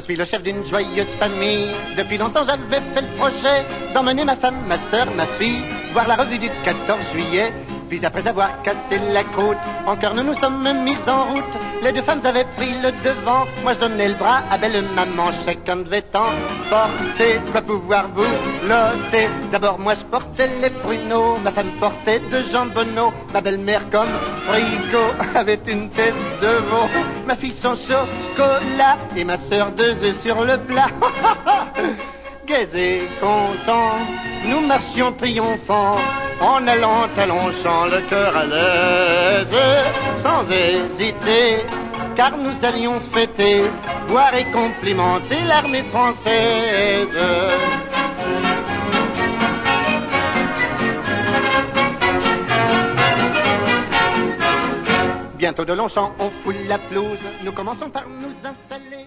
suis le chef d'une joyeuse famille. Depuis longtemps j'avais fait le projet d'emmener ma femme, ma sœur, ma fille voir la revue du 14 juillet. Puis après avoir cassé la croûte, en cœur nous nous sommes mis en route. Les deux femmes avaient pris le devant, moi je donnais le bras à belle maman. Chacun devait en porter, pour pouvoir vous loter. D'abord moi je portais les pruneaux, ma femme portait deux jambonneaux. Ma belle-mère comme frigo avait une tête de veau. Ma fille son chocolat et ma sœur deux œufs sur le plat. Gais et contents, nous marchions triomphants, en allant à Longchamp, le cœur à l'aise, sans hésiter, car nous allions fêter, voir et complimenter l'armée française. Bientôt de Longchamp, on foule la pelouse, nous commençons par nous installer.